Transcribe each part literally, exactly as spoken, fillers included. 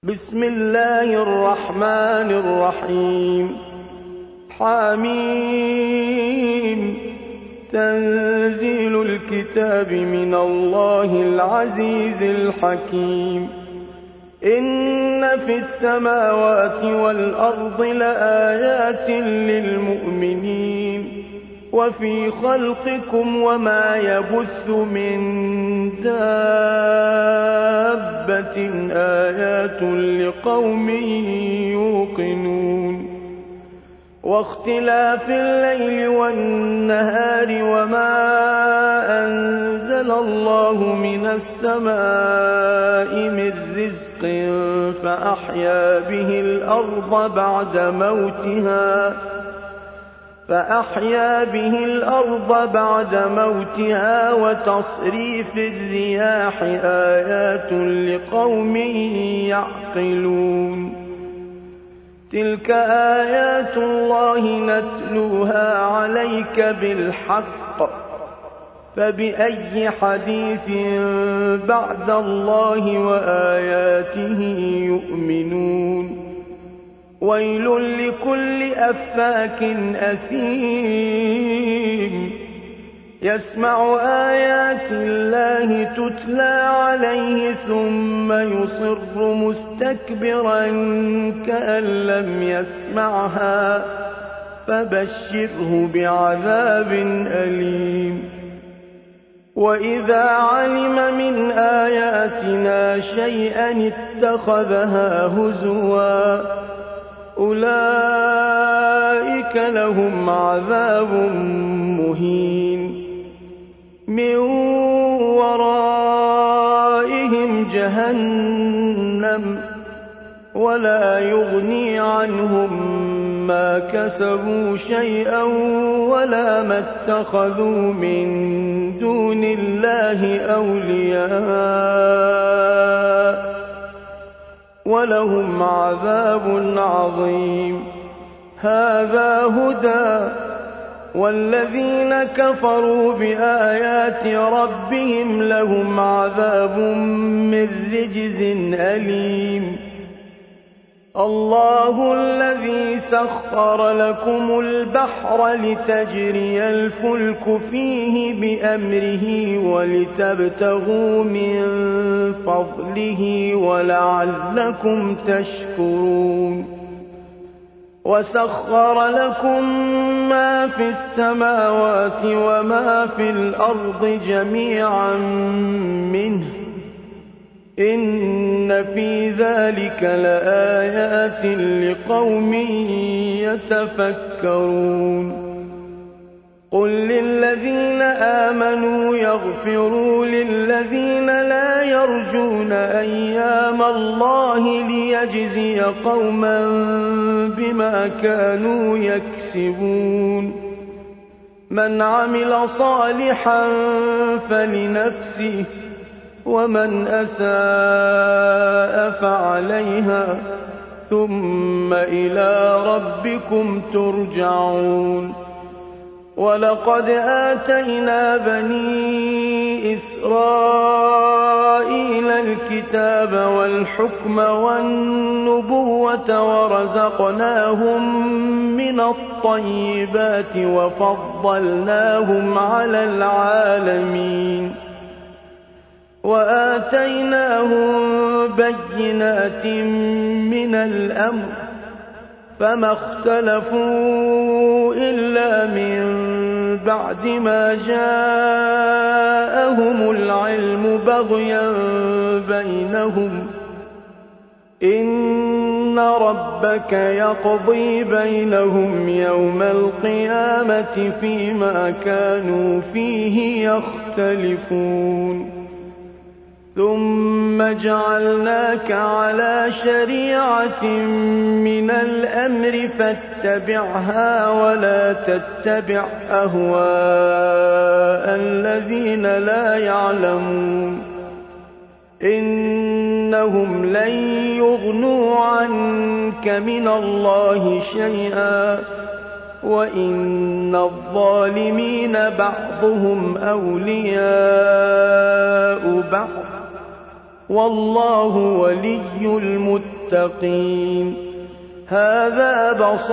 بسم الله الرحمن الرحيم حميم تنزيل الكتاب من الله العزيز الحكيم إن في السماوات والأرض لآيات للمؤمنين وفي خلقكم وما يبث من دابة آيات لقوم يوقنون واختلاف الليل والنهار وما أنزل الله من السماء من رزق فأحيا به الأرض بعد موتها فأحيا به الأرض بعد موتها وتصريف الرياح آيات لقوم يعقلون تلك آيات الله نتلوها عليك بالحق فبأي حديث بعد الله وآياته يؤمنون ويل لكل أفاك أثيم يسمع آيات الله تتلى عليه ثم يصر مستكبرا كأن لم يسمعها فبشره بعذاب أليم وإذا علم من آياتنا شيئا اتخذها هزوا أولئك لهم عذاب مهين من ورائهم جهنم ولا يغني عنهم ما كسبوا شيئا ولا ما اتخذوا من دون الله أولياء ولهم عذاب عظيم هذا هدى والذين كفروا بآيات ربهم لهم عذاب من رجز أليم الله الذي سخر لكم البحر لتجري الفلك فيه بأمره ولتبتغوا من فضله ولعلكم تشكرون وسخر لكم ما في السماوات وما في الأرض جميعا منه إن في ذلك لآيات لقوم يتفكرون قل للذين آمنوا يغفروا للذين لا يرجون أيام الله ليجزي قوما بما كانوا يكسبون من عمل صالحا فلنفسه ومن أساء فعليها ثم إلى ربكم ترجعون ولقد آتينا بني إسرائيل الكتاب والحكم والنبوة ورزقناهم من الطيبات وفضلناهم على العالمين وآتيناهم بينات من الأمر فما اختلفوا إلا من بعد ما جاءهم العلم بغيا بينهم إن ربك يقضي بينهم يوم القيامة فيما كانوا فيه يختلفون ثم جعلناك على شريعة من الأمر فاتبعها ولا تتبع أهواء الذين لا يعلمون إنهم لن يغنوا عنك من الله شيئا وإن الظالمين بعضهم أولياء بعض والله ولي المتقين. هذا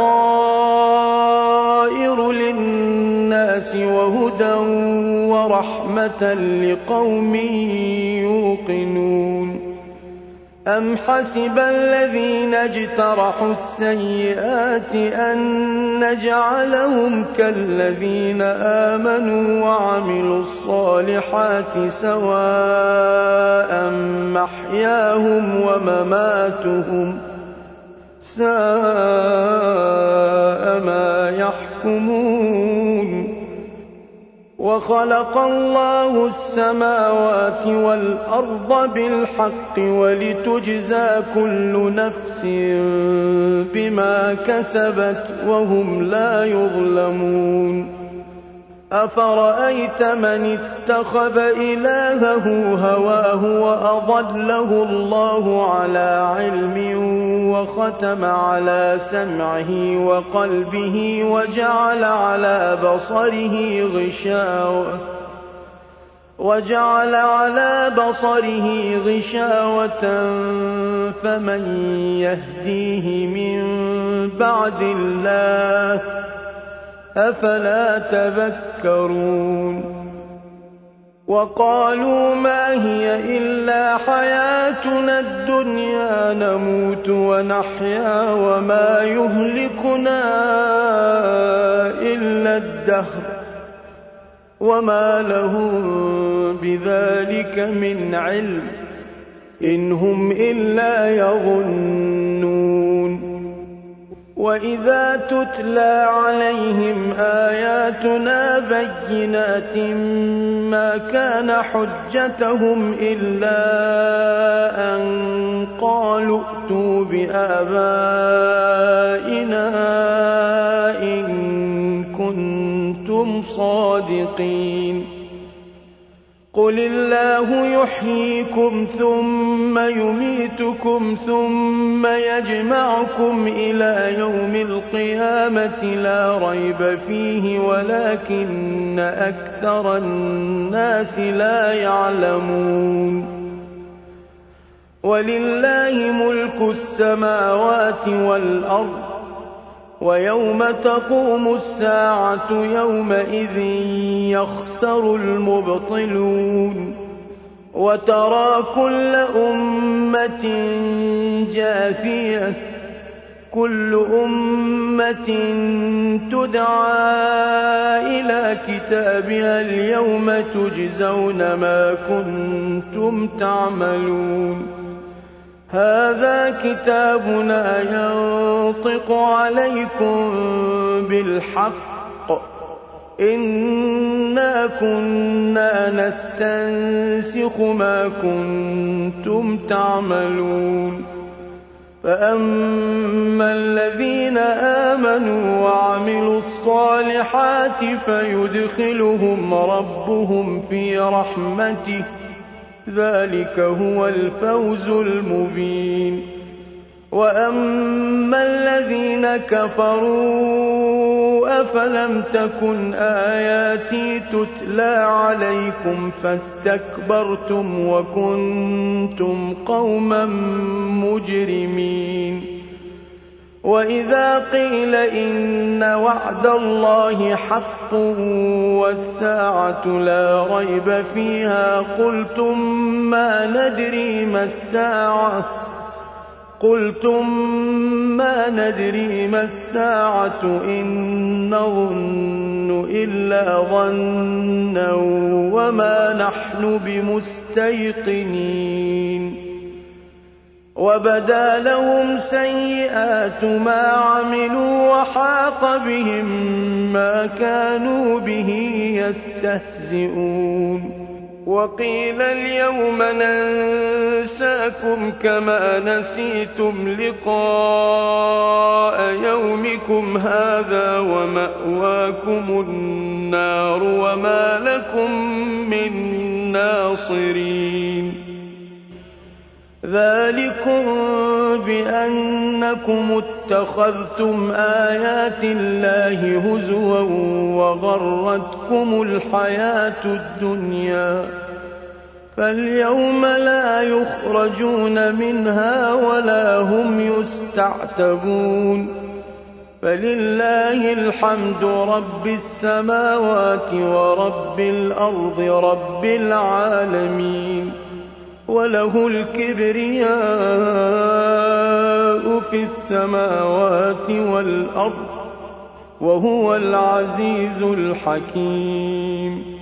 بصائر للناس وهدى ورحمة لقوم يوقنون. أم حسب الذين اجترحوا السيئات أن نجعلهم كالذين آمنوا وعملوا الصالحات سواء محياهم ومماتهم ساء ما يحكمون. وخلق الله السماوات والأرض بالحق ولتجزى كل نفس بما كسبت وهم لا يظلمون. أفرأيت من اتخذ إلهه هواه وأضله الله على علم وختم على سمعه وقلبه وجعل على بصره غشاوة وجعل على بصره غشاوة فمن يهديه من بعد الله أفلا تذكرون. وقالوا ما هي إلا حياتنا الدنيا نموت ونحيا وما يهلكنا إلا الدهر وما لهم بذلك من علم إن هم إلا يظنون. وإذا تتلى عليهم آياتنا بينات ما كان حجتهم إلا أن قالوا ائتوا بآبائنا إن كنتم صادقين. قل الله يحييكم ثم يميتكم ثم يجمعكم إلى يوم القيامة لا ريب فيه ولكن أكثر الناس لا يعلمون. ولله ملك السماوات والأرض ويوم تقوم الساعة يومئذ يخسر المبطلون. وترى كل أمة جاثية كل أمة تدعى إلى كتابها اليوم تجزون ما كنتم تعملون. هذا كتابنا ينطق عليكم بالحق إنا كنا نستنسخ ما كنتم تعملون. فأما الذين آمنوا وعملوا الصالحات فيدخلهم ربهم في رحمته ذلك هو الفوز المبين. وأما الذين كفروا أفلم تكن آياتي تتلى عليكم فاستكبرتم وكنتم قوما مجرمين. وإذا قيل إن وعد الله حق والساعة لا ريب فيها قلتم ما ندري ما الساعة قلتم ما ندري ما الساعة إن نظن إلا ظنا وما نحن بمستيقنين. وبدا لهم سيئات ما عملوا وحاق بهم ما كانوا به يستهزئون. وقيل اليوم ننساكم كما نسيتم لقاء يومكم هذا ومأواكم النار وما لكم من ناصرين. ذلكم بأنكم اتخذتم آيات الله هزوا وغرتكم الحياة الدنيا فاليوم لا يخرجون منها ولا هم يستعتبون فلله الحمد رب السماوات ورب الأرض رب العالمين وله الكبرياء في السماوات والأرض وهو العزيز الحكيم